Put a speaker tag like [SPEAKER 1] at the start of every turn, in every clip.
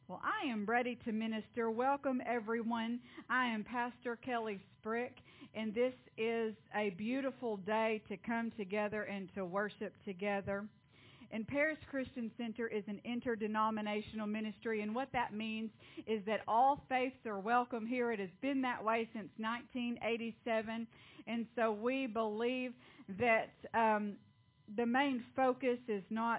[SPEAKER 1] Well, I am ready to minister. Welcome, everyone. I am Pastor Kelly Sprick, and this is a beautiful day to come together and to worship together. And Paris Christian Center is an interdenominational ministry, and what that means is that all faiths are welcome here. It has been that way since 1987, and so we believe that the main focus is not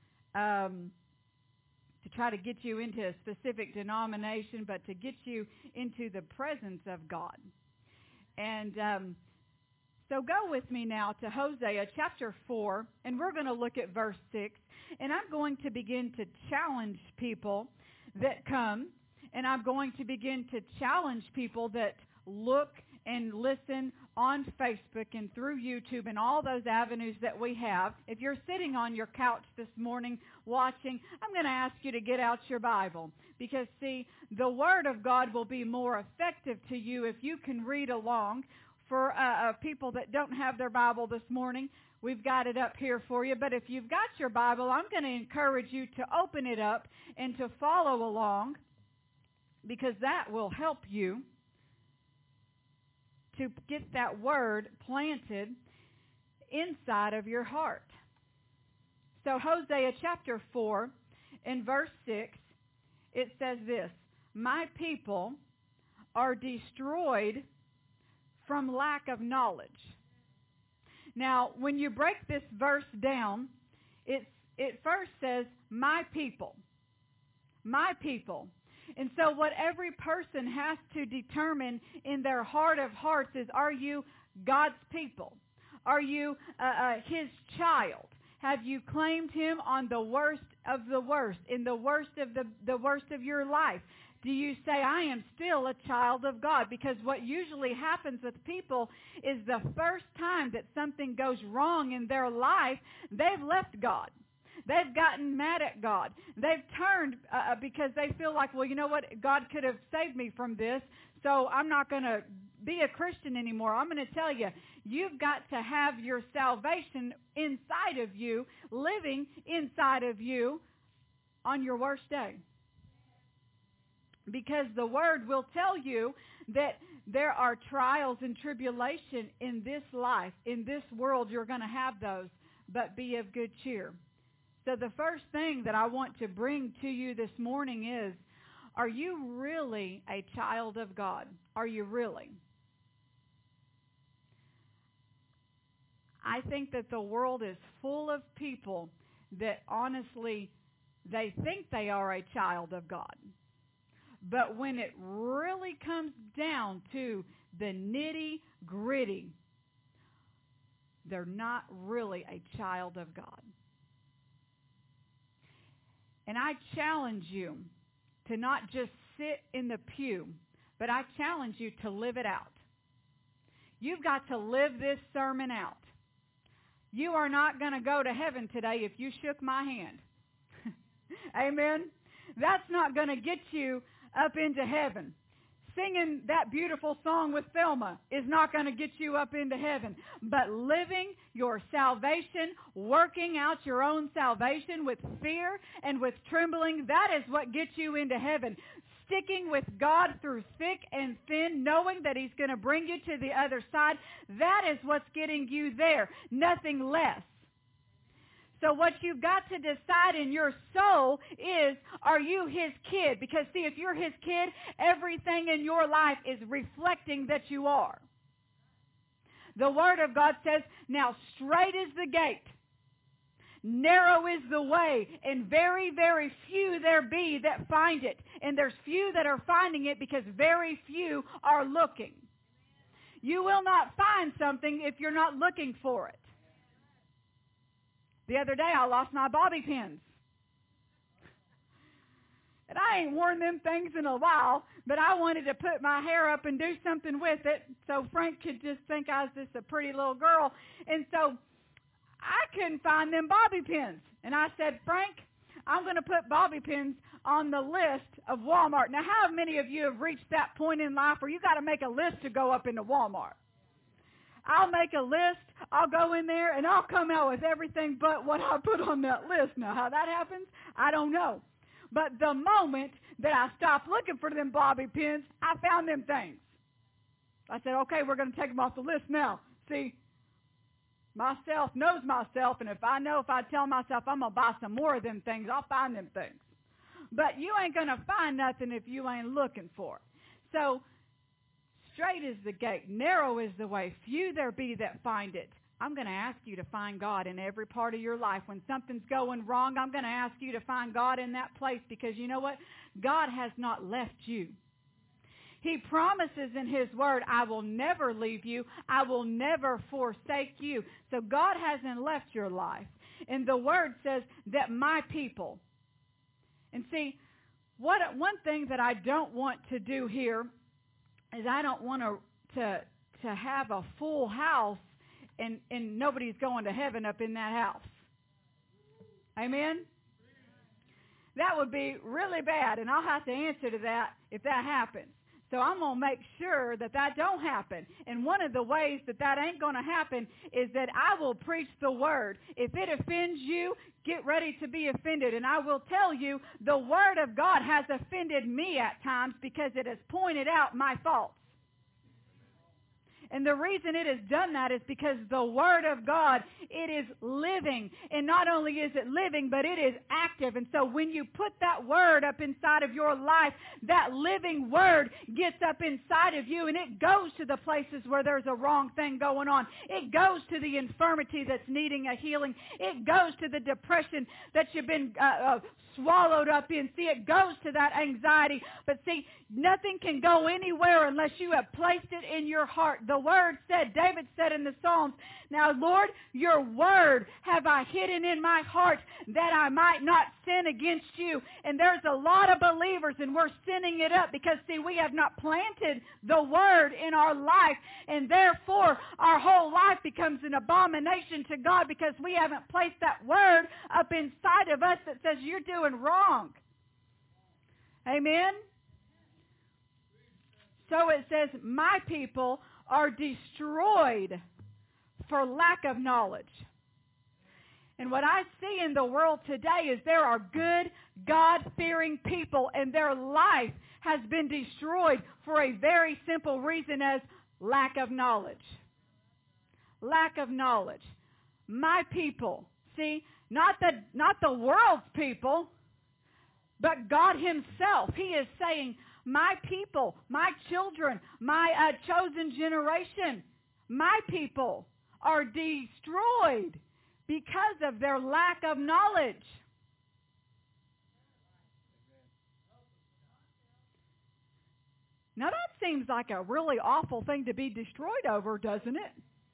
[SPEAKER 1] to try to get you into a specific denomination, but to get you into the presence of God. And so go with me now to Hosea chapter 4, and we're going to look at verse 6. And I'm going to begin to challenge people that come, and I'm going to begin to challenge people that look and listen on Facebook and through YouTube and all those avenues that we have. If you're sitting on your couch this morning watching, I'm going to ask you to get out your Bible, because, see, the Word of God will be more effective to you if you can read along. For people that don't have their Bible this morning, we've got it up here for you. But if you've got your Bible, I'm going to encourage you to open it up and to follow along, because that will help you to get that word planted inside of your heart. So Hosea chapter 4 in verse 6, it says this: "My people are destroyed from lack of knowledge." Now, when you break this verse down, it first says, "My people." My people. And so what every person has to determine in their heart of hearts is, are you God's people? Are you His child? Have you claimed Him on the worst of the worst, in the worst of the worst of your life? Do you say, I am still a child of God? Because what usually happens with people is the first time that something goes wrong in their life, they've left God. They've gotten mad at God. They've turned because they feel like, well, you know what? God could have saved me from this, so I'm not going to be a Christian anymore. I'm going to tell you, you've got to have your salvation inside of you, living inside of you on your worst day. Because the Word will tell you that there are trials and tribulation in this life. In this world, you're going to have those, but be of good cheer. So the first thing that I want to bring to you this morning is, are you really a child of God? Are you really? I think that the world is full of people that honestly, they think they are a child of God. But when it really comes down to the nitty-gritty, they're not really a child of God. And I challenge you to not just sit in the pew, but I challenge you to live it out. You've got to live this sermon out. You are not going to go to heaven today if you shook my hand. Amen? That's not going to get you up into heaven. Singing that beautiful song with Thelma is not going to get you up into heaven. But living your salvation, working out your own salvation with fear and with trembling, that is what gets you into heaven. Sticking with God through thick and thin, knowing that He's going to bring you to the other side, that is what's getting you there, nothing less. So what you've got to decide in your soul is, are you His kid? Because, see, if you're His kid, everything in your life is reflecting that you are. The Word of God says, now straight is the gate, narrow is the way, and very, very few there be that find it. And there's few that are finding it because very few are looking. You will not find something if you're not looking for it. The other day, I lost my bobby pins. And I ain't worn them things in a while, but I wanted to put my hair up and do something with it so Frank could just think I was just a pretty little girl. And so I couldn't find them bobby pins. And I said, Frank, I'm going to put bobby pins on the list of Walmart. Now, how many of you have reached that point in life where you got to make a list to go up into Walmart? I'll make a list, I'll go in there, and I'll come out with everything but what I put on that list. Now, how that happens, I don't know. But the moment that I stopped looking for them bobby pins, I found them things. I said, okay, we're going to take them off the list now. See, myself knows myself, and if I tell myself I'm going to buy some more of them things, I'll find them things. But you ain't going to find nothing if you ain't looking for it. So, straight is the gate, narrow is the way, few there be that find it. I'm going to ask you to find God in every part of your life. When something's going wrong, I'm going to ask you to find God in that place, because you know what? God has not left you. He promises in His Word, I will never leave you. I will never forsake you. So God hasn't left your life. And the Word says that my people. And see, one thing that I don't want to do here is I don't want to have a full house and nobody's going to heaven up in that house. Amen? That would be really bad, and I'll have to answer to that if that happens. So I'm going to make sure that don't happen. And one of the ways that ain't going to happen is that I will preach the Word. If it offends you, get ready to be offended. And I will tell you, the Word of God has offended me at times because it has pointed out my faults. And the reason it has done that is because the Word of God, it is living. And not only is it living, but it is active. And so when you put that Word up inside of your life, that living Word gets up inside of you, and it goes to the places where there's a wrong thing going on. It goes to the infirmity that's needing a healing. It goes to the depression that you've been swallowed up in. See, it goes to that anxiety. But see, nothing can go anywhere unless you have placed it in your heart. The Word said, David said in the Psalms, now, Lord, your Word have I hidden in my heart that I might not sin against you. And there's a lot of believers, and we're sinning it up because, see, we have not planted the Word in our life, and therefore our whole life becomes an abomination to God because we haven't placed that Word up inside of us that says you're doing wrong. Amen? So it says, my people are destroyed for lack of knowledge. And what I see in the world today is there are good, God-fearing people, and their life has been destroyed for a very simple reason as lack of knowledge. Lack of knowledge. My people, see, not the world's people, but God Himself. He is saying, my people, my children, my chosen generation, my people are destroyed because of their lack of knowledge. Now that seems like a really awful thing to be destroyed over, doesn't it?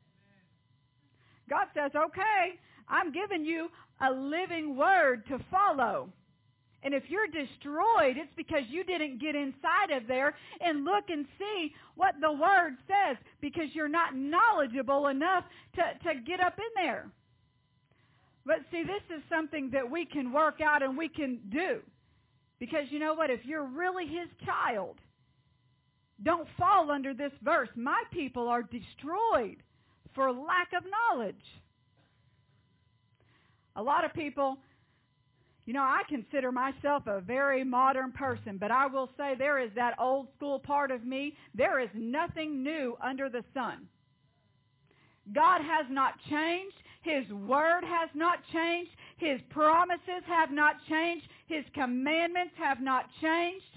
[SPEAKER 1] God says, okay, I'm giving you a living Word to follow. And if you're destroyed, it's because you didn't get inside of there and look and see what the Word says, because you're not knowledgeable enough to get up in there. But see, this is something that we can work out and we can do. Because you know what? If you're really His child, don't fall under this verse. My people are destroyed for lack of knowledge. A lot of people, you know, I consider myself a very modern person, but I will say there is that old school part of me. There is nothing new under the sun. God has not changed. His Word has not changed. His promises have not changed. His commandments have not changed.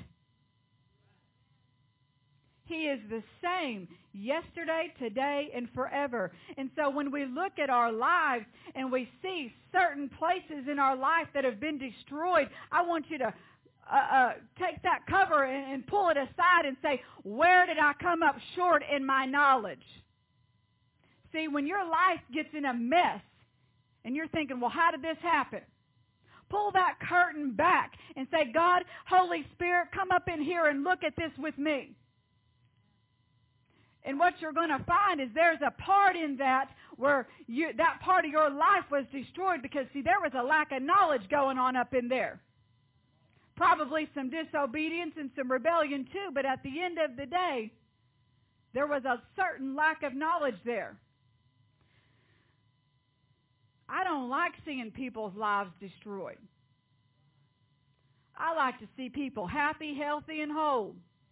[SPEAKER 1] He is the same yesterday, today, and forever. And so when we look at our lives and we see certain places in our life that have been destroyed, I want you to take that cover and pull it aside and say, where did I come up short in my knowledge? See, when your life gets in a mess and you're thinking, well, how did this happen? Pull that curtain back and say, God, Holy Spirit, come up in here and look at this with me. And what you're going to find is there's a part in that where that part of your life was destroyed because, see, there was a lack of knowledge going on up in there. Probably some disobedience and some rebellion too, but at the end of the day, there was a certain lack of knowledge there. I don't like seeing people's lives destroyed. I like to see people happy, healthy, and whole.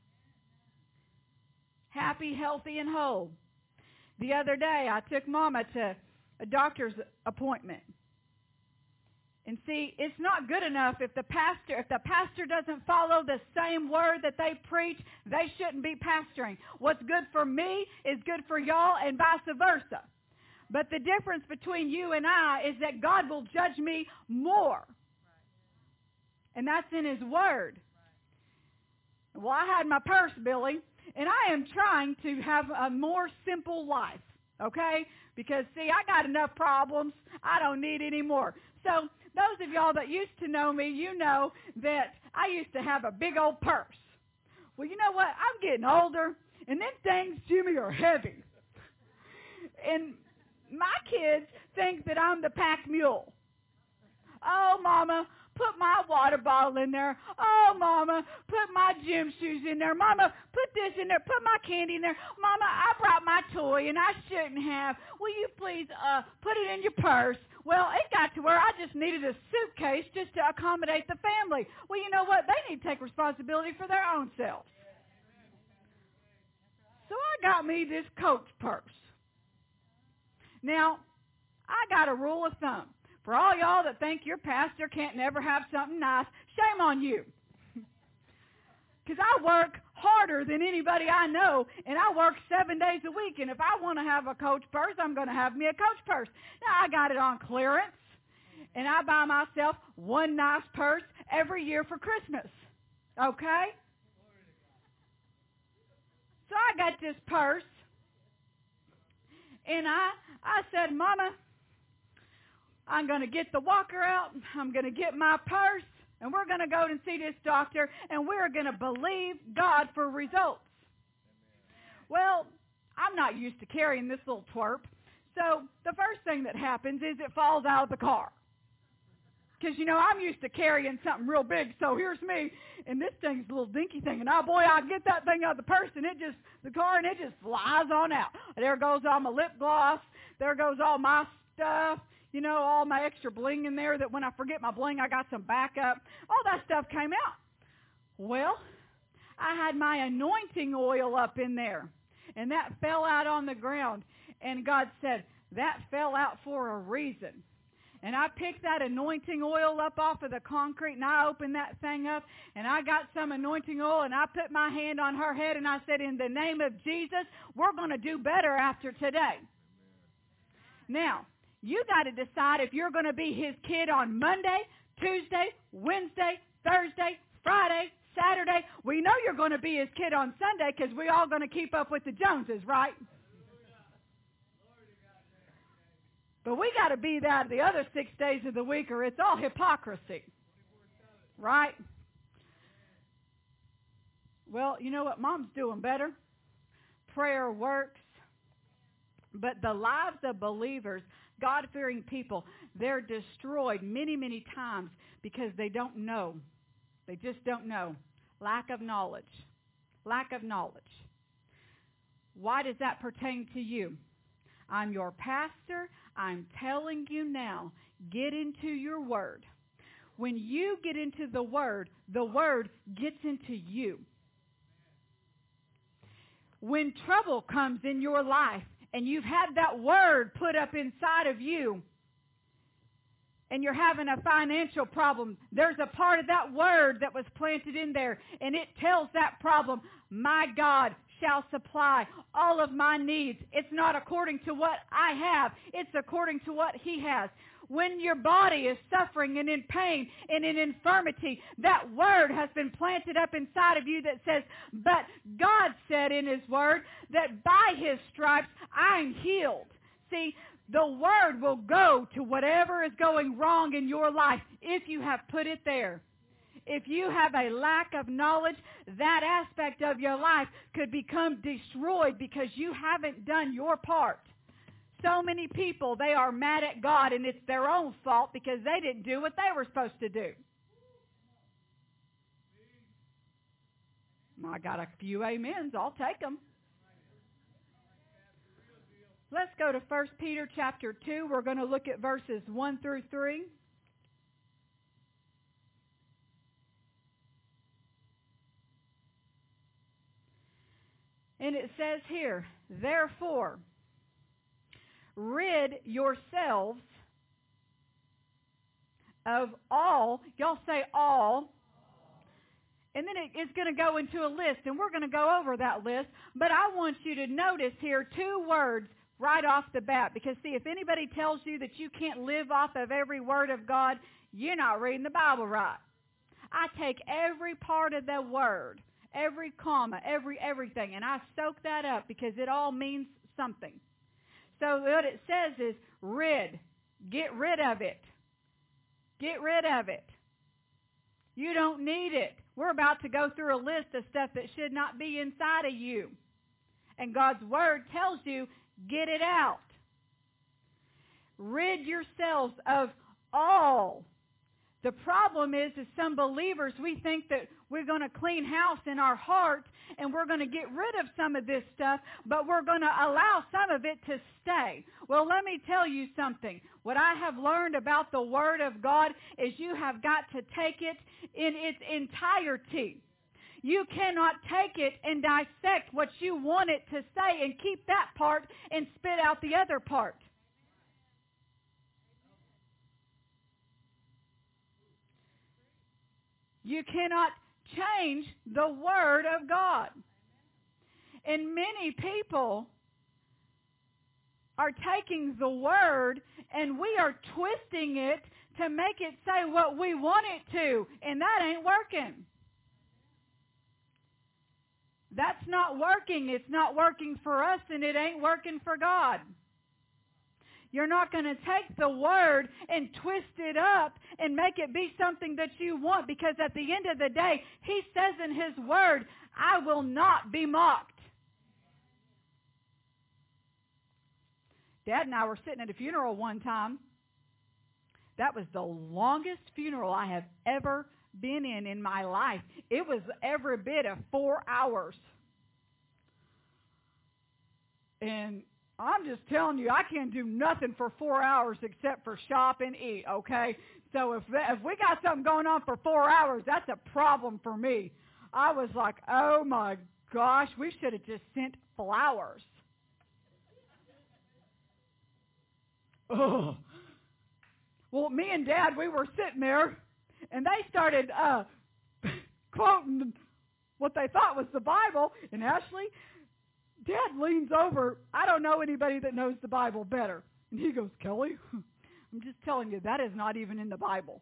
[SPEAKER 1] Happy, healthy, and whole. The other day, I took Mama to a doctor's appointment. And see, it's not good enough if the pastor doesn't follow the same word that they preach, they shouldn't be pastoring. What's good for me is good for y'all and vice versa. But the difference between you and I is that God will judge me more. And that's in His Word. Well, I had my purse, Billy, and I am trying to have a more simple life, okay? Because, see, I got enough problems. I don't need any more. So those of y'all that used to know me, you know that I used to have a big old purse. Well, you know what? I'm getting older, and them things, Jimmy, are heavy. And my kids think that I'm the pack mule. Oh, Mama, put my water bottle in there. Oh, Mama, put my gym shoes in there. Mama, put this in there. Put my candy in there. Mama, I brought my toy, and I shouldn't have. Will you please put it in your purse? Well, it got to where I just needed a suitcase just to accommodate the family. Well, you know what? They need to take responsibility for their own selves. So I got me this Coach purse. Now, I got a rule of thumb. For all y'all that think your pastor can't never have something nice, shame on you. Because I work harder than anybody I know, and I work 7 days a week. And if I want to have a Coach purse, I'm going to have me a Coach purse. Now, I got it on clearance, and I buy myself one nice purse every year for Christmas. Okay? So I got this purse, and I said, Mama, I'm going to get the walker out. I'm going to get my purse, and we're going to go and see this doctor, and we're going to believe God for results. Well, I'm not used to carrying this little twerp, so the first thing that happens is it falls out of the car. Because, you know, I'm used to carrying something real big, so here's me, and this thing's a little dinky thing, and I get that thing out of the purse, and it just flies on out. There goes all my lip gloss. There goes all my stuff. You know, all my extra bling in there that when I forget my bling, I got some backup. All that stuff came out. Well, I had my anointing oil up in there, and that fell out on the ground. And God said, that fell out for a reason. And I picked that anointing oil up off of the concrete, and I opened that thing up, and I got some anointing oil, and I put my hand on her head, and I said, in the name of Jesus, we're going to do better after today. Now, you got to decide if you're going to be His kid on Monday, Tuesday, Wednesday, Thursday, Friday, Saturday. We know you're going to be His kid on Sunday because we're all going to keep up with the Joneses, right? But we got to be that the other 6 days of the week, or it's all hypocrisy, right? Well, you know what? Mom's doing better. Prayer works. But the lives of believers, God-fearing people, they're destroyed many, many times because they don't know. They just don't know. Lack of knowledge. Lack of knowledge. Why does that pertain to you? I'm your pastor. I'm telling you now, get into your word. When you get into the word gets into you. When trouble comes in your life, and you've had that word put up inside of you, and you're having a financial problem, there's a part of that word that was planted in there, and it tells that problem, my God shall supply all of my needs. It's not according to what I have. It's according to what He has. When your body is suffering and in pain and in infirmity, that word has been planted up inside of you that says, but God said in His word that by His stripes I'm healed. See, the word will go to whatever is going wrong in your life if you have put it there. If you have a lack of knowledge, that aspect of your life could become destroyed because you haven't done your part. So many people, they are mad at God, and it's their own fault because they didn't do what they were supposed to do. I got a few amens. I'll take them. Let's go to 1 Peter chapter 2. We're going to look at verses 1 through 3. And it says here, therefore, rid yourselves of all, y'all say all, and then it's going to go into a list, and we're going to go over that list, but I want you to notice here 2 words right off the bat, because see, if anybody tells you that you can't live off of every word of God, you're not reading the Bible right. I take every part of the word, every comma, everything, and I soak that up because it all means something. So what it says is rid. Get rid of it. Get rid of it. You don't need it. We're about to go through a list of stuff that should not be inside of you. And God's Word tells you, get it out. Rid yourselves of all. The problem is some believers, we think that we're going to clean house in our heart and we're going to get rid of some of this stuff, but we're going to allow some of it to stay. Well, let me tell you something. What I have learned about the Word of God is you have got to take it in its entirety. You cannot take it and dissect what you want it to say and keep that part and spit out the other part. You cannot change the Word of God. And many people are taking the Word and we are twisting it to make it say what we want it to, and that ain't working. That's not working. It's not working for us, and it ain't working for God. You're not going to take the Word and twist it up and make it be something that you want, because at the end of the day, He says in His Word, I will not be mocked. Dad and I were sitting at a funeral one time. That was the longest funeral I have ever been in my life. It was every bit of 4 hours. And I'm just telling you, I can't do nothing for 4 hours except for shop and eat, okay? So if we got something going on for 4 hours, that's a problem for me. I was like, oh my gosh, we should have just sent flowers. Oh. Well, me and Dad, we were sitting there, and they started quoting what they thought was the Bible, and Ashley, Dad leans over. I don't know anybody that knows the Bible better. And he goes, Kelly, I'm just telling you, that is not even in the Bible.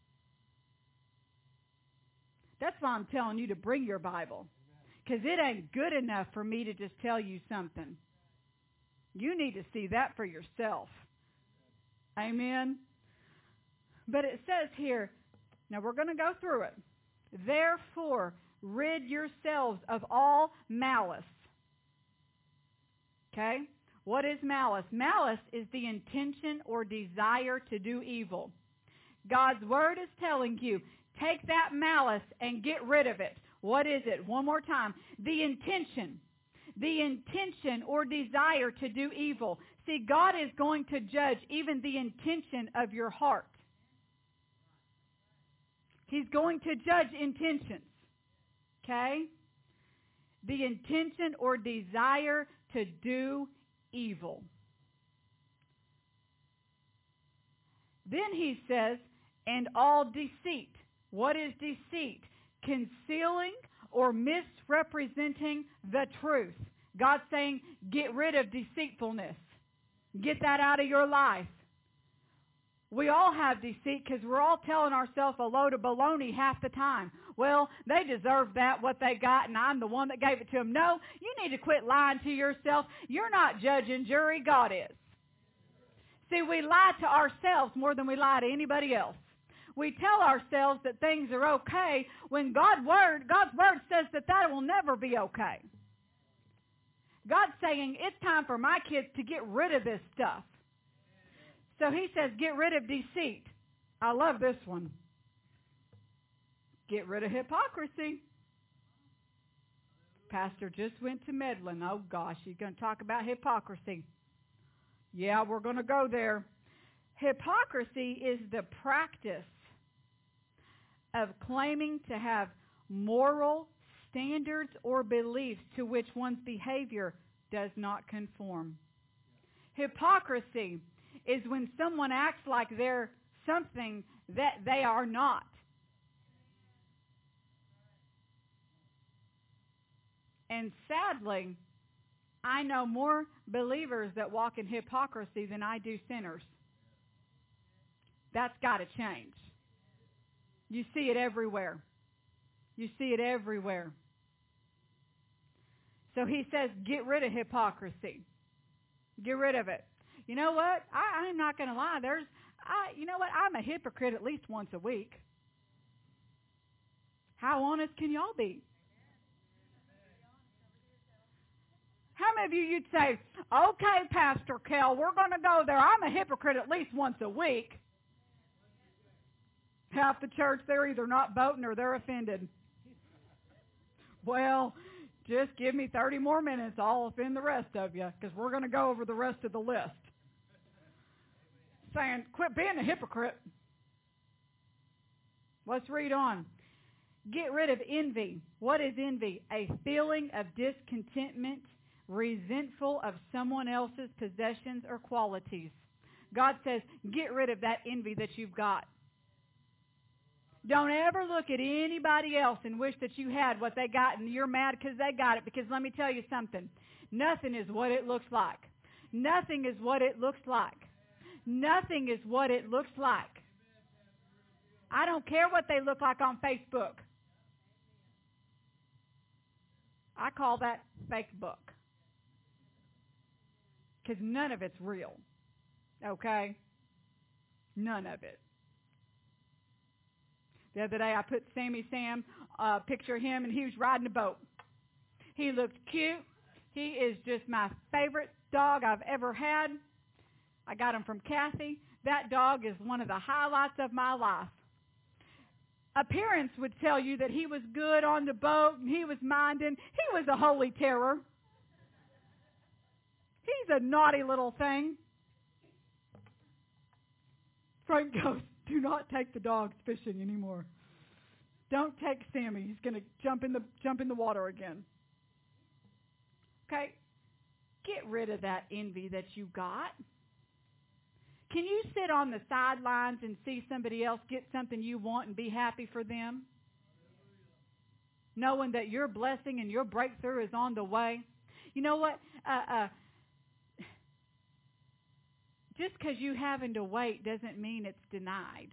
[SPEAKER 1] That's why I'm telling you to bring your Bible, because it ain't good enough for me to just tell you something. You need to see that for yourself. Amen? But it says here, now we're going to go through it. Therefore, rid yourselves of all malice. Okay? What is malice? Malice is the intention or desire to do evil. God's Word is telling you, take that malice and get rid of it. What is it? One more time. The intention. The intention or desire to do evil. See, God is going to judge even the intention of your heart. He's going to judge intentions. Okay? The intention or desire to do evil. Then he says, and all deceit. What is deceit? Concealing or misrepresenting the truth. God's saying, get rid of deceitfulness. Get that out of your life. We all have deceit because we're all telling ourselves a load of baloney half the time. Well, they deserve that, what they got, and I'm the one that gave it to them. No, you need to quit lying to yourself. You're not judge and jury. God is. See, we lie to ourselves more than we lie to anybody else. We tell ourselves that things are okay when God's Word says that that will never be okay. God's saying it's time for my kids to get rid of this stuff. So he says, get rid of deceit. I love this one. Get rid of hypocrisy. Pastor just went to Medlin. Oh, gosh, he's going to talk about hypocrisy. Yeah, we're going to go there. Hypocrisy is the practice of claiming to have moral standards or beliefs to which one's behavior does not conform. Hypocrisy is when someone acts like they're something that they are not. And sadly, I know more believers that walk in hypocrisy than I do sinners. That's got to change. You see it everywhere. You see it everywhere. So he says, get rid of hypocrisy. Get rid of it. You know what? I'm not going to lie. You know what? I'm a hypocrite at least once a week. How honest can y'all be? How many of you'd say, okay, Pastor Kel, we're going to go there. I'm a hypocrite at least once a week. Half the church, they're either not voting or they're offended. Well, just give me 30 more minutes. I'll offend the rest of you because we're going to go over the rest of the list. Saying, quit being a hypocrite. Let's read on. Get rid of envy. What is envy? A feeling of discontentment, resentful of someone else's possessions or qualities. God says, get rid of that envy that you've got. Don't ever look at anybody else and wish that you had what they got and you're mad because they got it. Because let me tell you something. Nothing is what it looks like. Nothing is what it looks like. Nothing is what it looks like. I don't care what they look like on Facebook. I call that fake book. Because none of it's real. Okay? None of it. The other day I put Sammy Sam, picture of him, and he was riding a boat. He looked cute. He is just my favorite dog I've ever had. I got him from Kathy. That dog is one of the highlights of my life. Appearance would tell you that he was good on the boat and he was minding. He was a holy terror. He's a naughty little thing. Frank goes, do not take the dogs fishing anymore. Don't take Sammy. He's going to jump in the water again. Okay? Get rid of that envy that you got. Can you sit on the sidelines and see somebody else get something you want and be happy for them? Knowing that your blessing and your breakthrough is on the way. You know what? Just because you having to wait doesn't mean it's denied.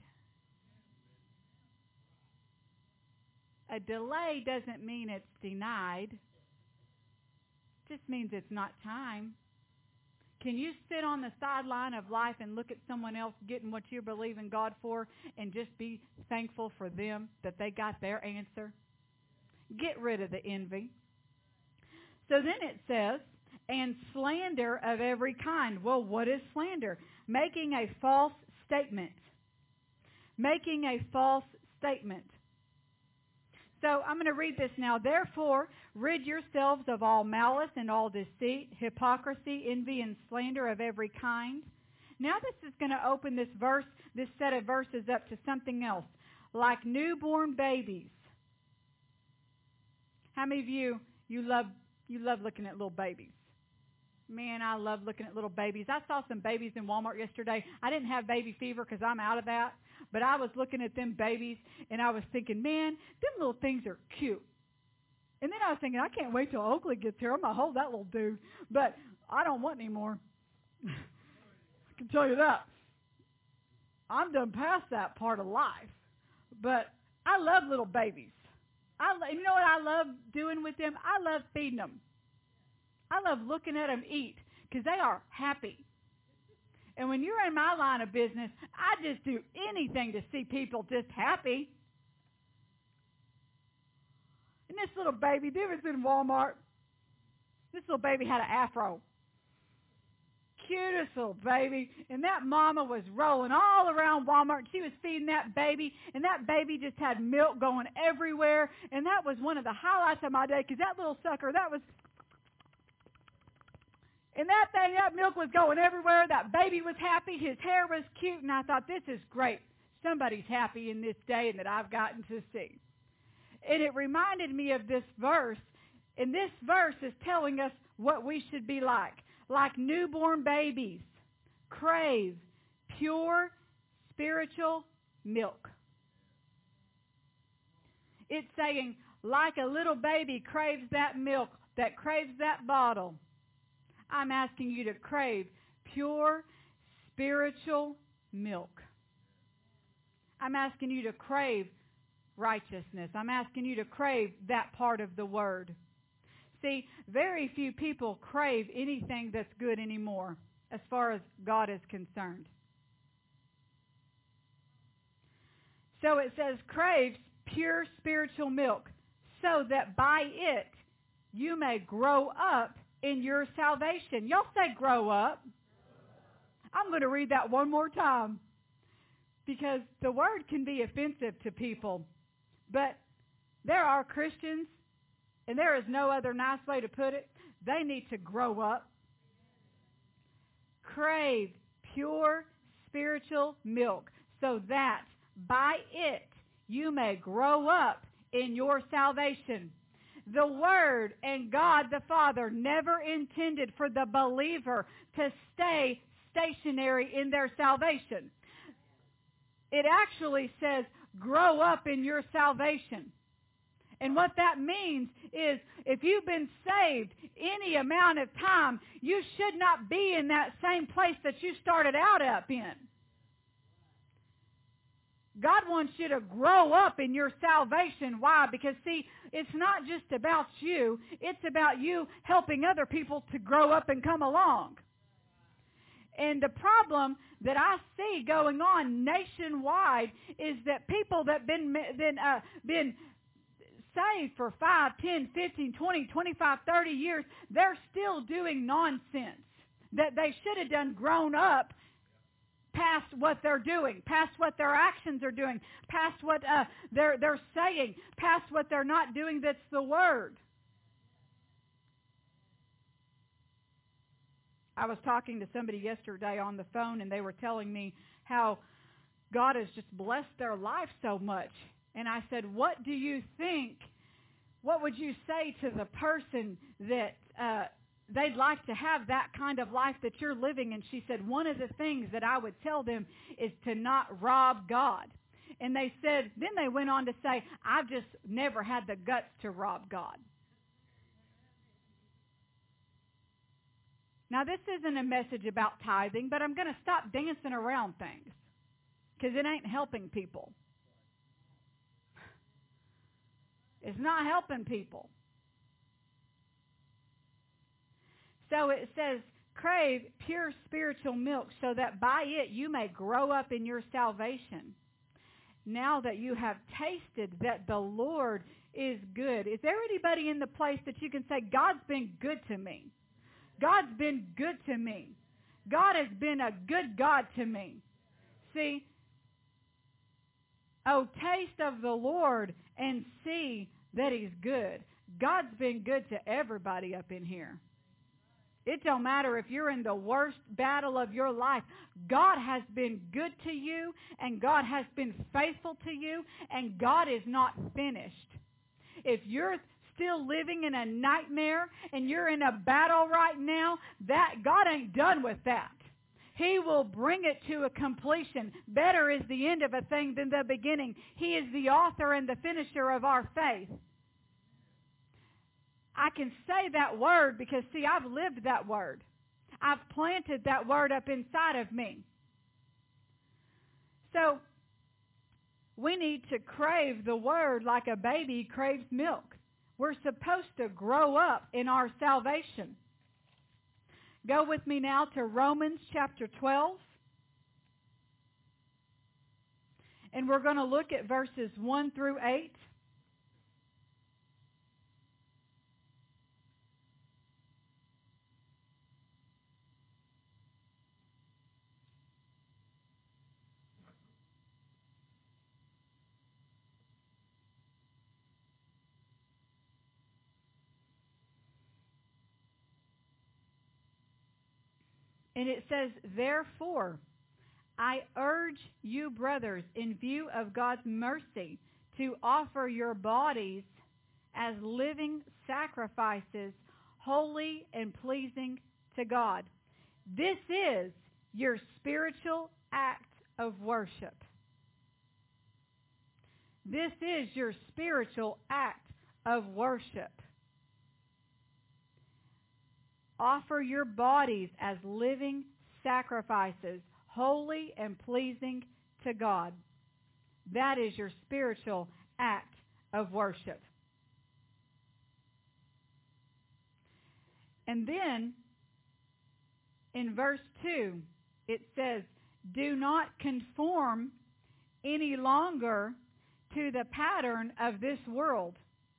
[SPEAKER 1] A delay doesn't mean it's denied. It just means it's not time. Can you sit on the sideline of life and look at someone else getting what you believe in God for and just be thankful for them that they got their answer? Get rid of the envy. So then it says, and slander of every kind. Well, what is slander? Making a false statement. Making a false statement. So I'm going to read this now. Therefore, rid yourselves of all malice and all deceit, hypocrisy, envy, and slander of every kind. Now this is going to open this set of verses up to something else. Like newborn babies. How many of you love looking at little babies? Man, I love looking at little babies. I saw some babies in Walmart yesterday. I didn't have baby fever because I'm out of that. But I was looking at them babies, and I was thinking, man, them little things are cute. And then I was thinking, I can't wait till Oakley gets here. I'm going to hold that little dude. But I don't want any more. I can tell you that. I'm done past that part of life. But I love little babies. You know what I love doing with them? I love feeding them. I love looking at them eat because they are happy. And when you're in my line of business, I just do anything to see people just happy. And this little baby, there was in Walmart. This little baby had an afro. Cutest little baby. And that mama was rolling all around Walmart. She was feeding that baby. And that baby just had milk going everywhere. And that was one of the highlights of my day because that little sucker, that was... And that milk was going everywhere. That baby was happy. His hair was cute. And I thought, this is great. Somebody's happy in this day and that I've gotten to see. And it reminded me of this verse. And this verse is telling us what we should be like newborn babies. Crave pure spiritual milk. It's saying, like a little baby craves that milk, that craves that bottle, I'm asking you to crave pure spiritual milk. I'm asking you to crave righteousness. I'm asking you to crave that part of the Word. See, very few people crave anything that's good anymore as far as God is concerned. So it says, crave pure spiritual milk, so that by it you may grow up in your salvation. Y'all say grow up. I'm going to read that one more time, because the word can be offensive to people. But there are Christians, and there is no other nice way to put it. They need to grow up. Crave pure spiritual milk, so that by it you may grow up in your salvation. The Word and God the Father never intended for the believer to stay stationary in their salvation. It actually says, grow up in your salvation. And what that means is, if you've been saved any amount of time, you should not be in that same place that you started out up in. God wants you to grow up in your salvation. Why? Because, see, it's not just about you. It's about you helping other people to grow up and come along. And the problem that I see going on nationwide is that people that been saved for 5, 10, 15, 20, 25, 30 years, they're still doing nonsense that they should have done grown up past what they're doing, past what their actions are doing, past what they're saying, past what they're not doing that's the Word. I was talking to somebody yesterday on the phone, and they were telling me how God has just blessed their life so much. And I said, what do you think, what would you say to the person that they'd like to have that kind of life that you're living? And she said, one of the things that I would tell them is to not rob God. And they said, then they went on to say, I've just never had the guts to rob God. Now, this isn't a message about tithing, but I'm going to stop dancing around things, because it ain't helping people. It's not helping people. So it says, crave pure spiritual milk, so that by it you may grow up in your salvation. Now that you have tasted that the Lord is good. Is there anybody in the place that you can say, God's been good to me? God's been good to me. God has been a good God to me. See, oh, taste of the Lord and see that He's good. God's been good to everybody up in here. It don't matter if you're in the worst battle of your life. God has been good to you, and God has been faithful to you, and God is not finished. If you're still living in a nightmare and you're in a battle right now, that God ain't done with that. He will bring it to a completion. Better is the end of a thing than the beginning. He is the author and the finisher of our faith. I can say that word because, see, I've lived that word. I've planted that word up inside of me. So we need to crave the word like a baby craves milk. We're supposed to grow up in our salvation. Go with me now to Romans chapter 12. And we're going to look at verses 1 through 8. And it says, therefore, I urge you, brothers, in view of God's mercy, to offer your bodies as living sacrifices, holy and pleasing to God. This is your spiritual act of worship. This is your spiritual act of worship. Offer your bodies as living sacrifices, holy and pleasing to God. That is your spiritual act of worship. And then, in verse 2, it says, do not conform any longer to the pattern of this world.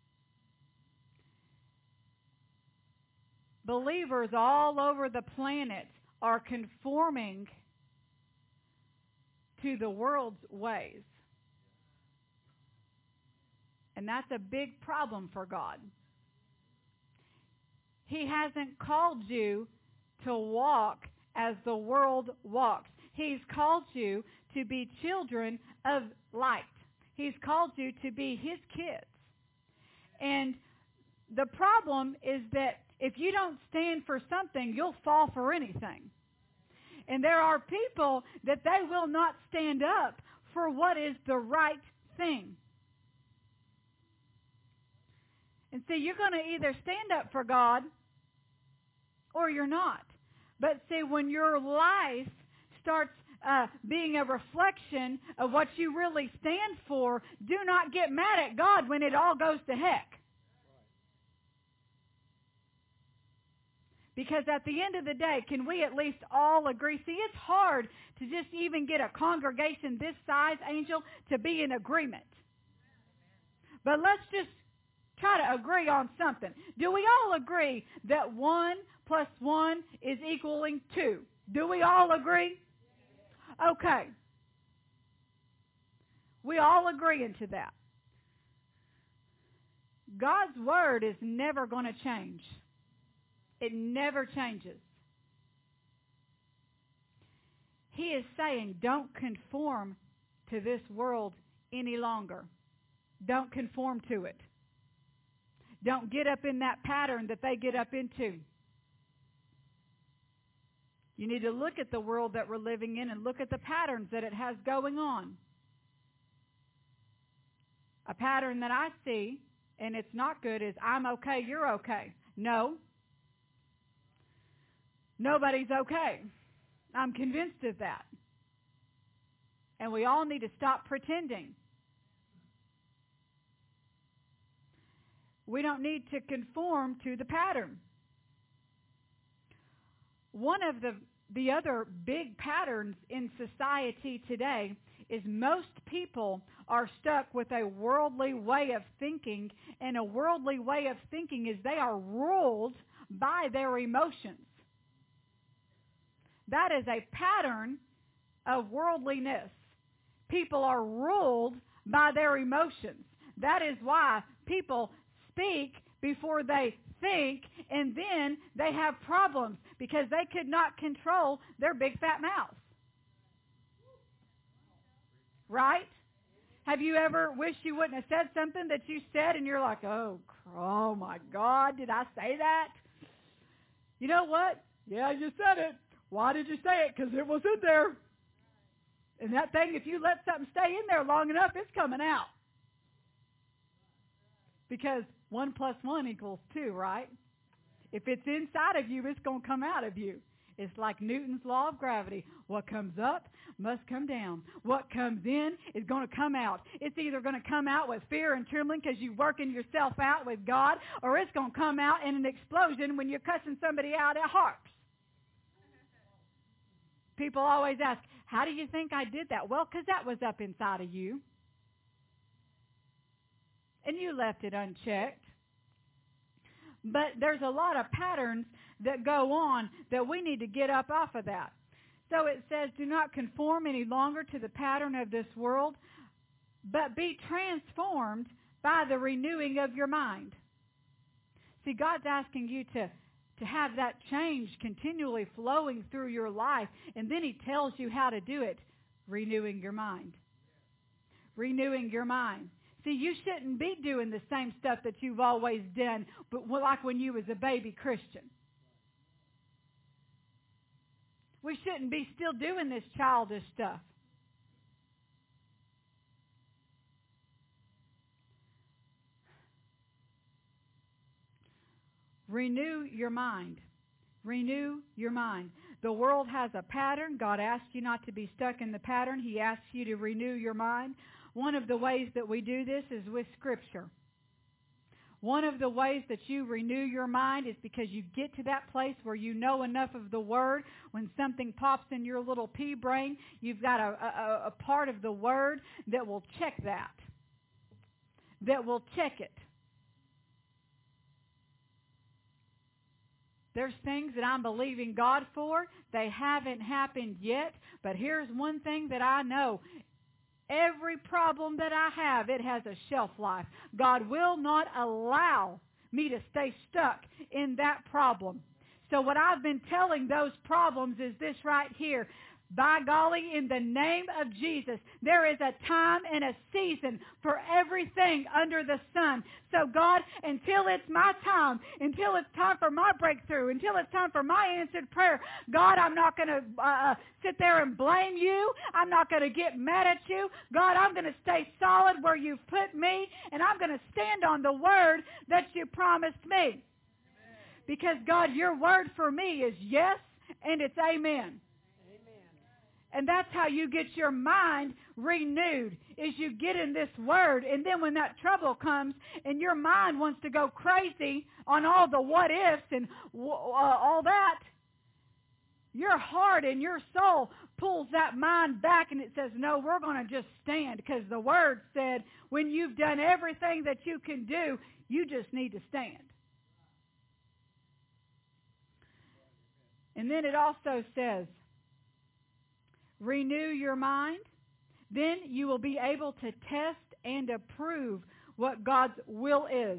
[SPEAKER 1] Believers all over the planet are conforming to the world's ways. And that's a big problem for God. He hasn't called you to walk as the world walks. He's called you to be children of light. He's called you to be His kids. And the problem is that if you don't stand for something, you'll fall for anything. And there are people that they will not stand up for what is the right thing. And see, you're going to either stand up for God or you're not. But see, when your life starts being a reflection of what you really stand for, do not get mad at God when it all goes to heck. Because at the end of the day, can we at least all agree? See, it's hard to just even get a congregation this size, Angel, to be in agreement. But let's just try to agree on something. Do we all agree that 1 plus 1 is equaling 2? Do we all agree? Okay. We all agree into that. God's word is never going to change. It never changes. He is saying, don't conform to this world any longer. Don't conform to it. Don't get up in that pattern that they get up into. You need to look at the world that we're living in and look at the patterns that it has going on. A pattern that I see, and it's not good, is I'm okay, you're okay. No. Nobody's okay. I'm convinced of that. And we all need to stop pretending. We don't need to conform to the pattern. One of the other big patterns in society today is most people are stuck with a worldly way of thinking, and a worldly way of thinking is they are ruled by their emotions. That is a pattern of worldliness. People are ruled by their emotions. That is why people speak before they think, and then they have problems because they could not control their big fat mouth. Right? Have you ever wished you wouldn't have said something that you said and you're like, oh my God, did I say that? You know what? Yeah, you said it. Why did you say it? Because it was in there. And that thing, if you let something stay in there long enough, it's coming out. Because 1 plus 1 equals 2, right? If it's inside of you, it's going to come out of you. It's like Newton's law of gravity. What comes up must come down. What comes in is going to come out. It's either going to come out with fear and trembling because you're working yourself out with God, or it's going to come out in an explosion when you're cussing somebody out at harps. People always ask, how do you think I did that? Well, because that was up inside of you. And you left it unchecked. But there's a lot of patterns that go on that we need to get up off of that. So it says, do not conform any longer to the pattern of this world, but be transformed by the renewing of your mind. See, God's asking you to have that change continually flowing through your life, and then He tells you how to do it, renewing your mind. Renewing your mind. See, you shouldn't be doing the same stuff that you've always done, but like when you was a baby Christian. We shouldn't be still doing this childish stuff. Renew your mind. Renew your mind. The world has a pattern. God asks you not to be stuck in the pattern. He asks you to renew your mind. One of the ways that we do this is with Scripture. One of the ways that you renew your mind is because you get to that place where you know enough of the Word. When something pops in your little pea brain, you've got a part of the Word that will check that. That will check it. There's things that I'm believing God for. They haven't happened yet. But here's one thing that I know. Every problem that I have, it has a shelf life. God will not allow me to stay stuck in that problem. So what I've been telling those problems is this right here. By golly, in the name of Jesus, there is a time and a season for everything under the sun. So God, until it's my time, until it's time for my breakthrough, until it's time for my answered prayer, God, I'm not going to sit there and blame you. I'm not going to get mad at you. God, I'm going to stay solid where you've put me, and I'm going to stand on the word that you promised me. Amen. Because, God, your word for me is yes, and it's amen. And that's how you get your mind renewed, is you get in this word. And then when that trouble comes and your mind wants to go crazy on all the what ifs and all that, your heart and your soul pulls that mind back and it says, no, we're going to just stand, because the word said when you've done everything that you can do, you just need to stand. And then it also says, renew your mind, then you will be able to test and approve what God's will is.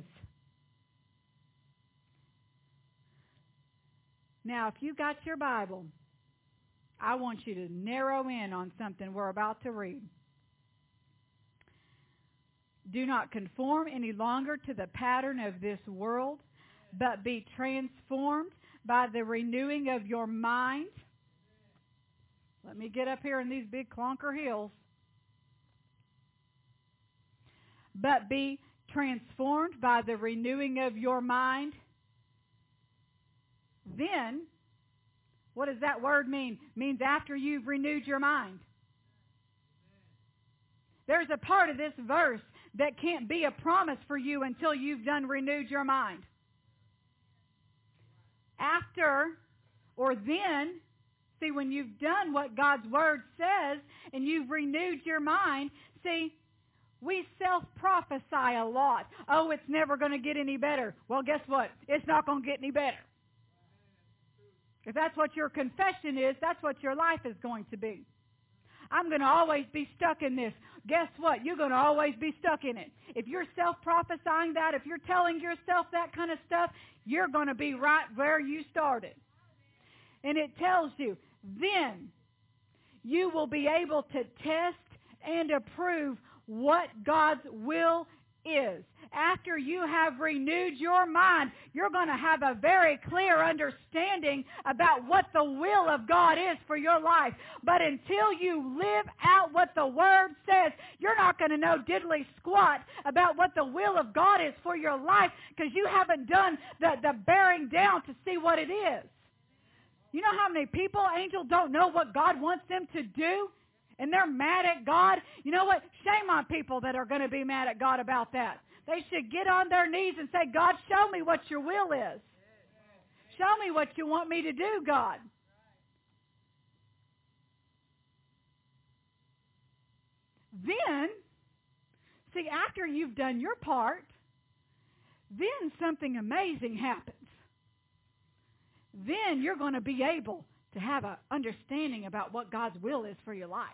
[SPEAKER 1] Now, if you got your Bible, I want you to narrow in on something we're about to read. Do not conform any longer to the pattern of this world, but be transformed by the renewing of your mind. Let me get up here in these big clunker hills. But be transformed by the renewing of your mind. Then, what does that word mean? It means after you've renewed your mind. There's a part of this verse that can't be a promise for you until you've done renewed your mind. After or then, see, when you've done what God's Word says and you've renewed your mind, see, we self-prophesy a lot. Oh, it's never going to get any better. Well, guess what? It's not going to get any better. If that's what your confession is, that's what your life is going to be. I'm going to always be stuck in this. Guess what? You're going to always be stuck in it. If you're self-prophesying that, if you're telling yourself that kind of stuff, you're going to be right where you started. And it tells you, then you will be able to test and approve what God's will is. After you have renewed your mind, you're going to have a very clear understanding about what the will of God is for your life. But until you live out what the Word says, you're not going to know diddly squat about what the will of God is for your life, because you haven't done the bearing down to see what it is. You know how many people, Angel, don't know what God wants them to do? And they're mad at God? You know what? Shame on people that are going to be mad at God about that. They should get on their knees and say, God, show me what your will is. Show me what you want me to do, God. Then, see, after you've done your part, then something amazing happens. Then you're going to be able to have an understanding about what God's will is for your life.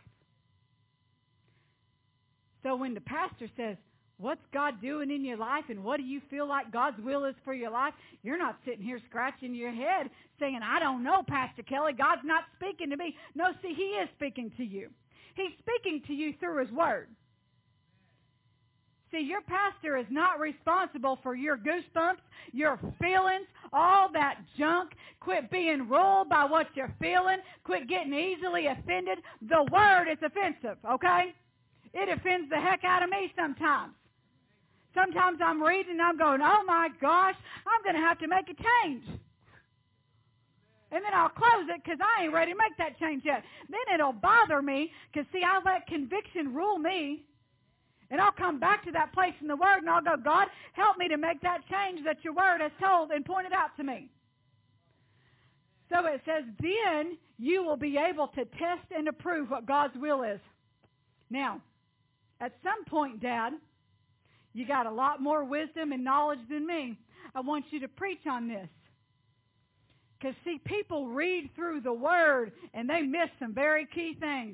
[SPEAKER 1] So when the pastor says, what's God doing in your life and what do you feel like God's will is for your life, you're not sitting here scratching your head saying, I don't know, Pastor Kelly, God's not speaking to me. No, see, He is speaking to you. He's speaking to you through His Word. See, your pastor is not responsible for your goosebumps, your feelings, all that junk. Quit being ruled by what you're feeling. Quit getting easily offended. The Word is offensive, okay? It offends the heck out of me sometimes. Sometimes I'm reading and I'm going, oh my gosh, I'm going to have to make a change. And then I'll close it because I ain't ready to make that change yet. Then it'll bother me because, see, I'll let conviction rule me. And I'll come back to that place in the Word and I'll go, God, help me to make that change that your Word has told and pointed out to me. So it says, then you will be able to test and approve what God's will is. Now, at some point, Dad, you got a lot more wisdom and knowledge than me. I want you to preach on this. Because, see, people read through the Word and they miss some very key things.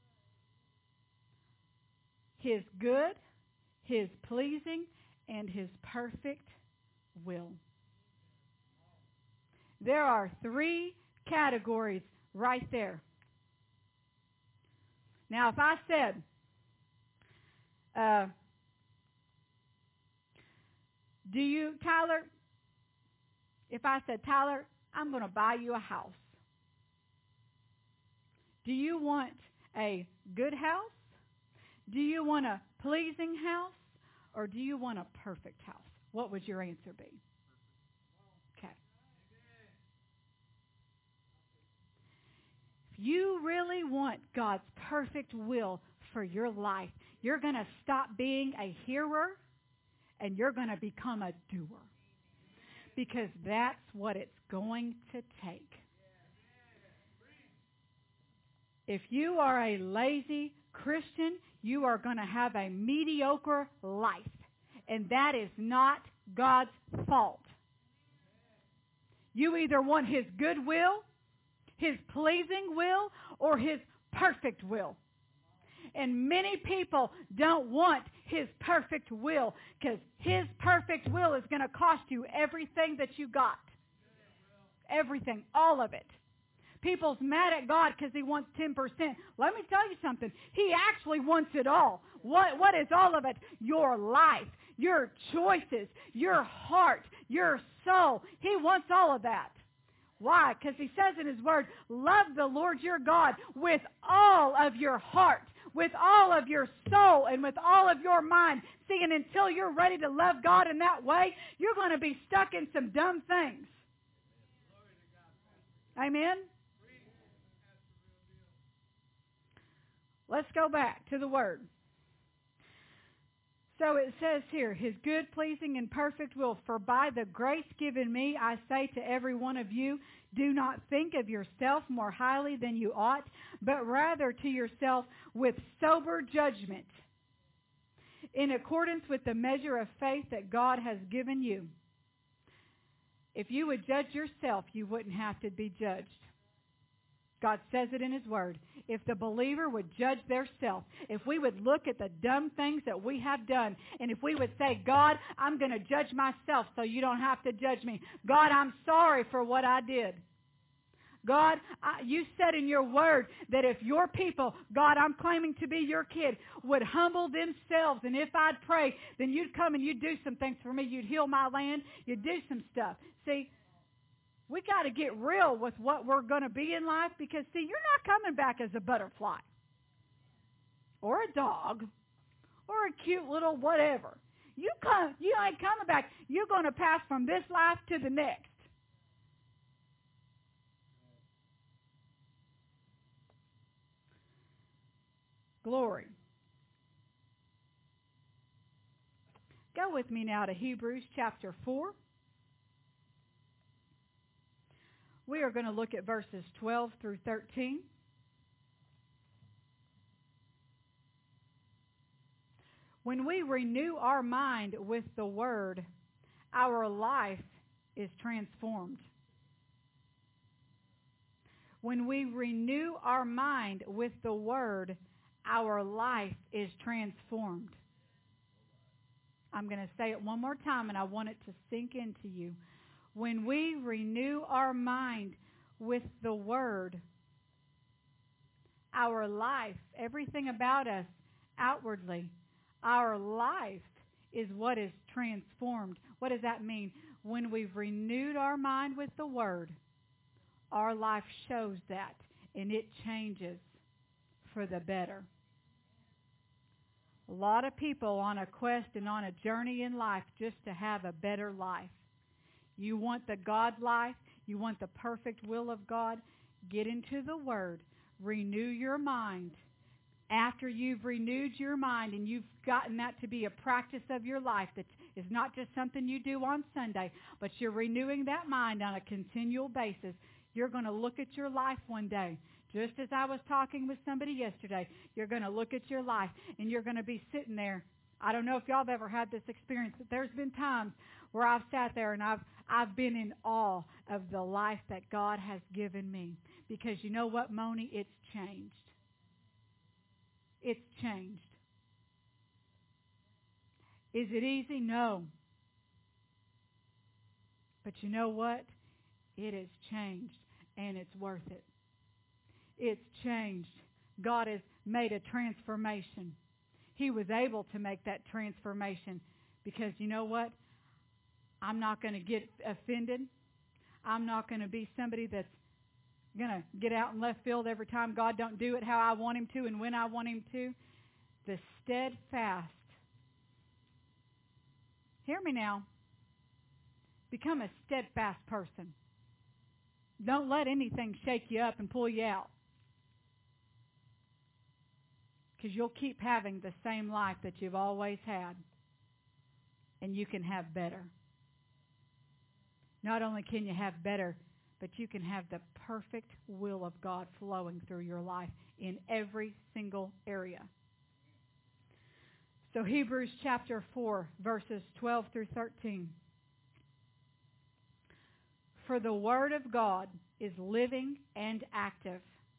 [SPEAKER 1] His good, His pleasing, and His perfect will. There are 3 categories right there. Now, if I said, Tyler, if I said, Tyler, I'm going to buy you a house. Do you want a good house? Do you want a pleasing house? Or do you want a perfect house? What would your answer be? Okay. If you really want God's perfect will for your life, you're going to stop being a hearer and you're going to become a doer. Because that's what it's going to take. If you are a lazy Christian, you are going to have a mediocre life. And that is not God's fault. You either want His good will, His pleasing will, or His perfect will. And many people don't want His perfect will because His perfect will is going to cost you everything that you got. Everything, all of it. People's mad at God because He wants 10%. Let me tell you something. He actually wants it all. What is all of it? Your life, your choices, your heart, your soul. He wants all of that. Why? Because He says in His Word, love the Lord your God with all of your heart, with all of your soul, and with all of your mind. See, and until you're ready to love God in that way, you're going to be stuck in some dumb things. Amen? Let's go back to the Word. So it says here, His good, pleasing, and perfect will. For by the grace given me, I say to every one of you, do not think of yourself more highly than you ought, but rather to yourself with sober judgment, in accordance with the measure of faith that God has given you. If you would judge yourself, you wouldn't have to be judged. God says it in His Word. If the believer would judge theirself, if we would look at the dumb things that we have done, and if we would say, God, I'm going to judge myself so you don't have to judge me. God, I'm sorry for what I did. God, you said in your Word that if your people, God, I'm claiming to be your kid, would humble themselves, and if I'd pray, then you'd come and you'd do some things for me. You'd heal my land. You'd do some stuff. See, we got to get real with what we're going to be in life because, see, you're not coming back as a butterfly or a dog or a cute little whatever. You ain't coming back. You're going to pass from this life to the next. Glory. Go with me now to Hebrews chapter 4. We are going to look at verses 12 through 13. When we renew our mind with the Word, our life is transformed. When we renew our mind with the Word, our life is transformed. I'm going to say it one more time, and I want it to sink into you. When we renew our mind with the Word, our life, everything about us outwardly, our life is what is transformed. What does that mean? When we've renewed our mind with the Word, our life shows that, and it changes for the better. A lot of people on a quest and on a journey in life just to have a better life. You want the God life? You want the perfect will of God? Get into the Word. Renew your mind. After you've renewed your mind and you've gotten that to be a practice of your life, that is not just something you do on Sunday, but you're renewing that mind on a continual basis, you're going to look at your life one day. Just as I was talking with somebody yesterday, you're going to look at your life and you're going to be sitting there. I don't know if y'all have ever had this experience, but there's been times where I've sat there and I've been in awe of the life that God has given me. Because you know what, Moni? It's changed. It's changed. Is it easy? No. But you know what? It has changed, and it's worth it. It's changed. God has made a transformation. He was able to make that transformation because you know what? I'm not going to get offended. I'm not going to be somebody that's going to get out in left field every time God don't do it how I want Him to and when I want Him to. The steadfast. Hear me now. Become a steadfast person. Don't let anything shake you up and pull you out. Because you'll keep having the same life that you've always had. And you can have better. Not only can you have better, but you can have the perfect will of God flowing through your life in every single area. So Hebrews chapter 4, verses 12 through 13. For the Word of God is living and active,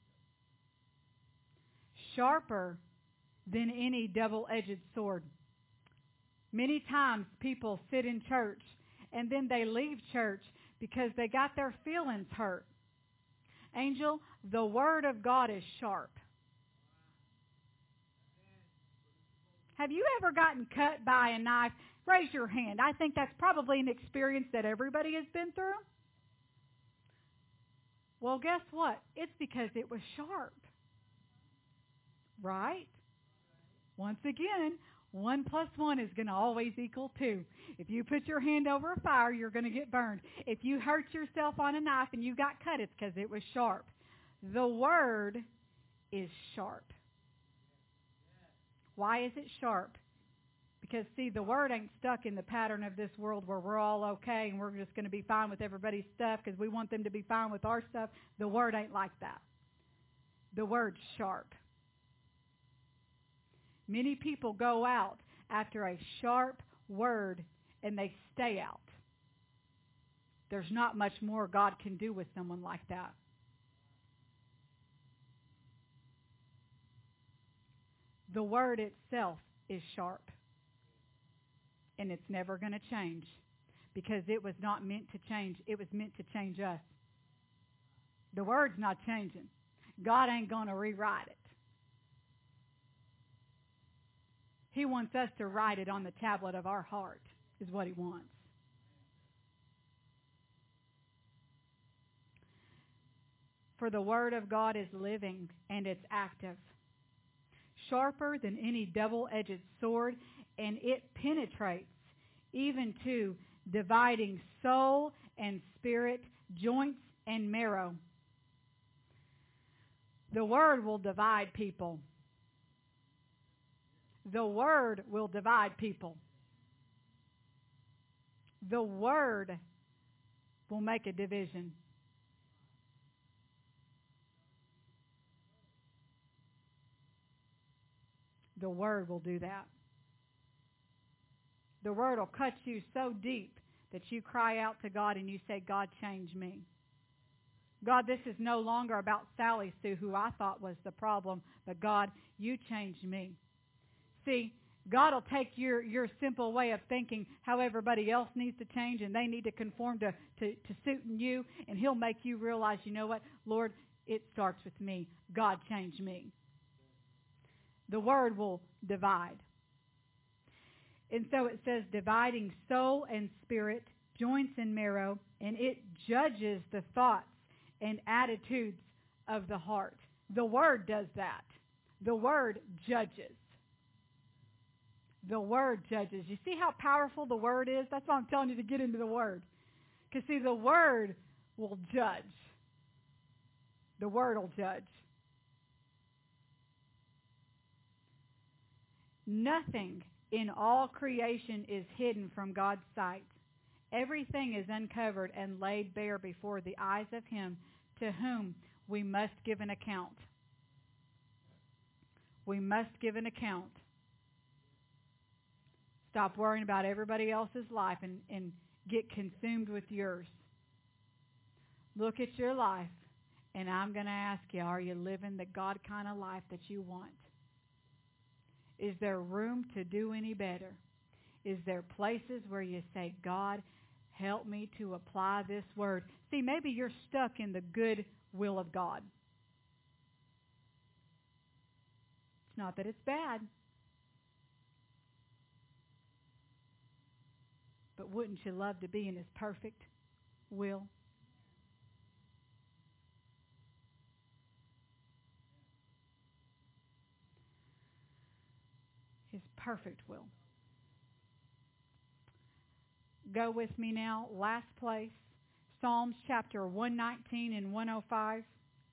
[SPEAKER 1] sharper than any double-edged sword. Many times people sit in church and then they leave church because they got their feelings hurt. Angel, the Word of God is sharp. Have you ever gotten cut by a knife? Raise your hand. I think that's probably an experience that everybody has been through. Well, guess what? It's because it was sharp. Right? Once again, 1 plus 1 is going to always equal 2. If you put your hand over a fire, you're going to get burned. If you hurt yourself on a knife and you got cut, it's because it was sharp. The Word is sharp. Why is it sharp? Because, see, the Word ain't stuck in the pattern of this world where we're all okay and we're just going to be fine with everybody's stuff because we want them to be fine with our stuff. The Word ain't like that. The Word's sharp. Many people go out after a sharp word and they stay out. There's not much more God can do with someone like that. The Word itself is sharp. And it's never going to change because it was not meant to change. It was meant to change us. The Word's not changing. God ain't going to rewrite it. He wants us to write it on the tablet of our heart, is what He wants. For the Word of God is living and it's active, sharper than any double-edged sword, and it penetrates even to dividing soul and spirit, joints and marrow. The Word will divide people. The Word will divide people. The Word will make a division. The Word will do that. The Word will cut you so deep that you cry out to God and you say, God, change me. God, this is no longer about Sally Sue, who I thought was the problem, but God, you changed me. See, God will take your simple way of thinking how everybody else needs to change and they need to conform to suiting you, and He'll make you realize, you know what, Lord, it starts with me. God, change me. The Word will divide. And so it says, dividing soul and spirit, joints and marrow, and it judges the thoughts and attitudes of the heart. The Word does that. The Word judges. The Word judges. You see how powerful the Word is? That's why I'm telling you to get into the Word. Because, see, the Word will judge. The Word will judge. Nothing in all creation is hidden from God's sight. Everything is uncovered and laid bare before the eyes of Him to whom we must give an account. We must give an account. Stop worrying about everybody else's life and get consumed with yours. Look at your life, and I'm going to ask you, are you living the God kind of life that you want? Is there room to do any better? Is there places where you say, God, help me to apply this word? See, maybe you're stuck in the good will of God. It's not that it's bad. But wouldn't you love to be in His perfect will? His perfect will. Go with me now, last place, Psalms chapter 119 and 105.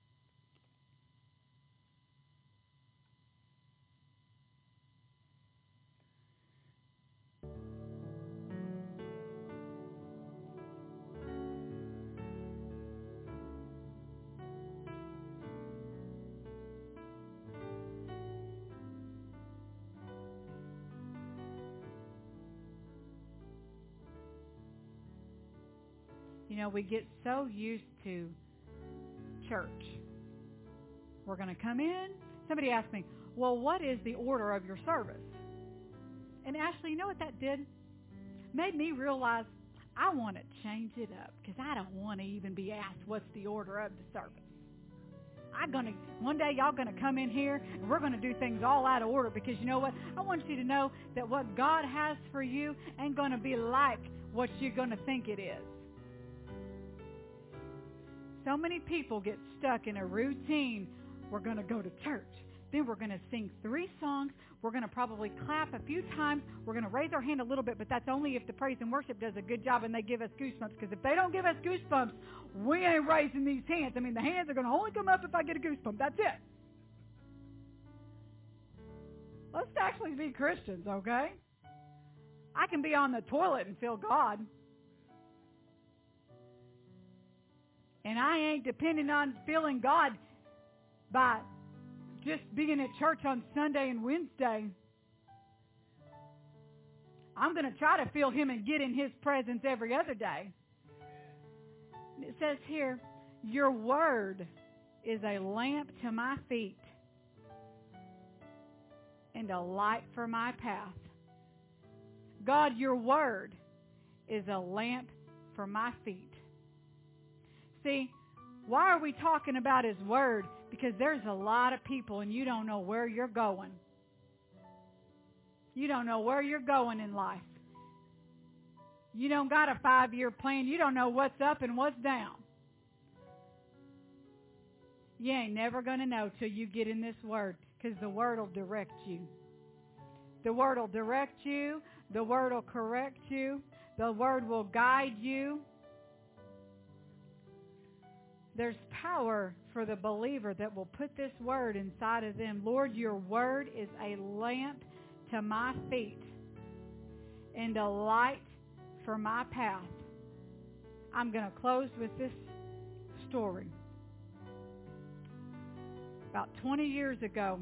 [SPEAKER 1] You know, we get so used to church. We're going to come in. Somebody asked me, well, what is the order of your service? And Ashley, you know what that did? Made me realize I want to change it up because I don't want to even be asked what's the order of the service. One day y'all going to come in here and we're going to do things all out of order because you know what? I want you to know that what God has for you ain't going to be like what you're going to think it is. So many people get stuck in a routine. We're going to go to church. Then we're going to sing 3 songs. We're going to probably clap a few times. We're going to raise our hand a little bit, but that's only if the praise and worship does a good job and they give us goosebumps. Because if they don't give us goosebumps, we ain't raising these hands. I mean, the hands are going to only come up if I get a goosebump. That's it. Let's actually be Christians, okay? I can be on the toilet and feel God. And I ain't depending on feeling God by just being at church on Sunday and Wednesday. I'm going to try to feel Him and get in His presence every other day. It says here, your word is a lamp to my feet and a light for my path. God, your word is a lamp for my feet. See, why are we talking about His Word? Because there's a lot of people and you don't know where you're going. You don't know where you're going in life. You don't got a 5-year plan. You don't know what's up and what's down. You ain't never going to know till you get in this Word because the Word will direct you. The Word will direct you. The Word will correct you. The Word will guide you. There's power for the believer that will put this word inside of them. Lord, your word is a lamp to my feet and a light for my path. I'm going to close with this story. About 20 years ago,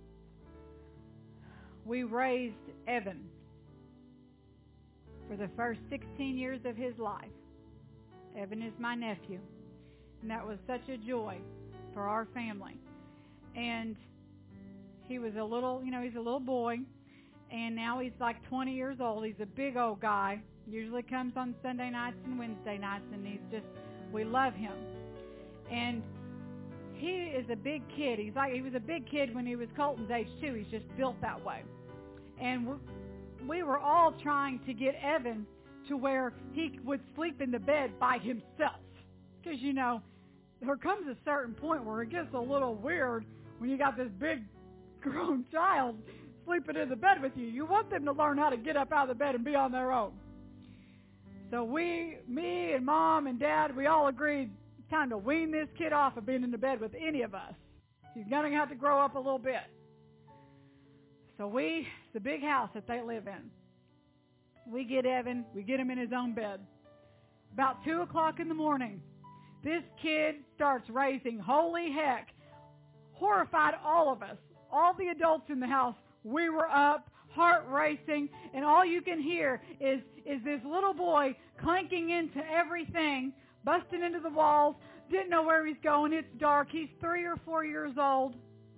[SPEAKER 1] we raised Evan for the first 16 years of his life. Evan is my nephew. And that was such a joy for our family. And he was a little, he's a little boy. And now he's like 20 years old. He's a big old guy. Usually comes on Sunday nights and Wednesday nights. And we love him. And he is a big kid. He was a big kid when he was Colton's age too. He's just built that way. And we were all trying to get Evan to where he would sleep in the bed by himself. Because, you know, there comes a certain point where it gets a little weird when you got this big grown child sleeping in the bed with you. You want them to learn how to get up out of the bed and be on their own. So me and Mom and Dad, we all agreed it's time to wean this kid off of being in the bed with any of us. He's going to have to grow up a little bit. So the big house that they live in, we get Evan, we get him in his own bed. About 2 o'clock in the morning, this kid starts raising holy heck, horrified all of us, all the adults in the house. We were up, heart racing, and all you can hear is this little boy clanking into everything, busting into the walls, didn't know where he's going. It's dark. He's 3 or 4 years old.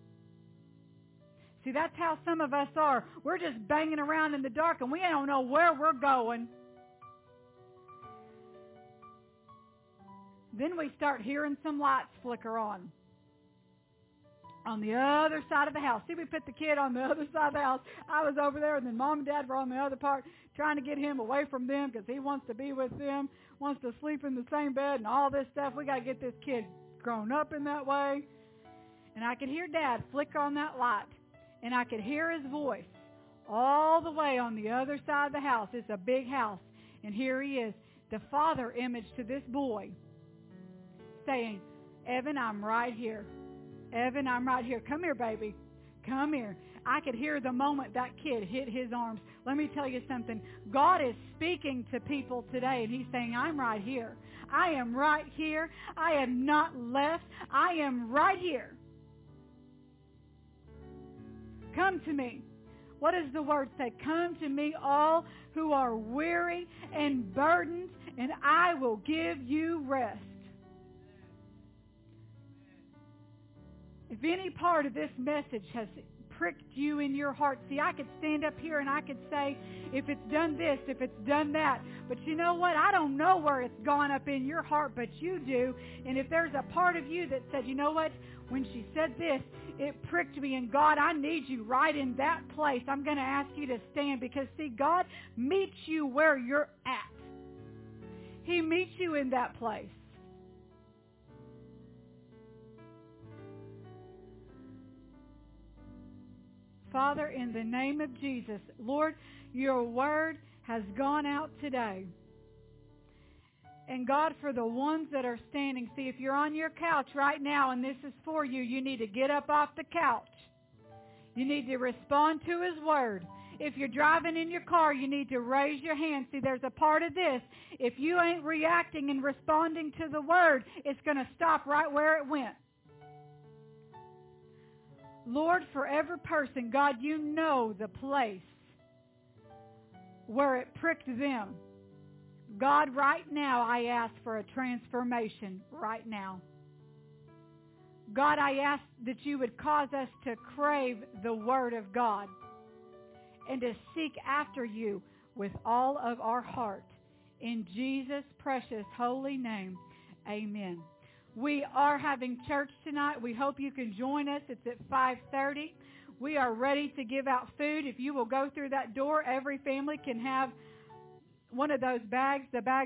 [SPEAKER 1] See, that's how some of us are. We're just banging around in the dark, and we don't know where we're going. Then we start hearing some lights flicker on the other side of the house. See, we put the kid on the other side of the house. I was over there, and then Mom and Dad were on the other part, trying to get him away from them because he wants to be with them, wants to sleep in the same bed and all this stuff. We got to get this kid grown up in that way. And I could hear Dad flicker on that light, and I could hear his voice all the way on the other side of the house. It's a big house, and here he is, the father image to this boy, saying, Evan, I'm right here. Evan, I'm right here. Come here, baby. Come here. I could hear the moment that kid hit his arms. Let me tell you something. God is speaking to people today, and he's saying, I'm right here. I am right here. I am not left. I am right here. Come to me. What does the word say? Come to me, all who are weary and burdened, and I will give you rest. If any part of this message has pricked you in your heart, see, I could stand up here and I could say, if it's done this, if it's done that. But you know what? I don't know where it's gone up in your heart, but you do. And if there's a part of you that said, you know what? When she said this, it pricked me. And God, I need you right in that place. I'm going to ask you to stand because, see, God meets you where you're at. He meets you in that place. Father, in the name of Jesus, Lord, your word has gone out today. And God, for the ones that are standing, see, if you're on your couch right now and this is for you, you need to get up off the couch. You need to respond to his word. If you're driving in your car, you need to raise your hand. See, there's a part of this. If you ain't reacting and responding to the word, it's going to stop right where it went. Lord, for every person, God, you know the place where it pricked them. God, right now, I ask for a transformation right now. God, I ask that you would cause us to crave the Word of God and to seek after you with all of our heart. In Jesus' precious holy name, amen. We are having church tonight. We hope you can join us. It's at 5:30. We are ready to give out food. If you will go through that door, every family can have one of those bags. The bag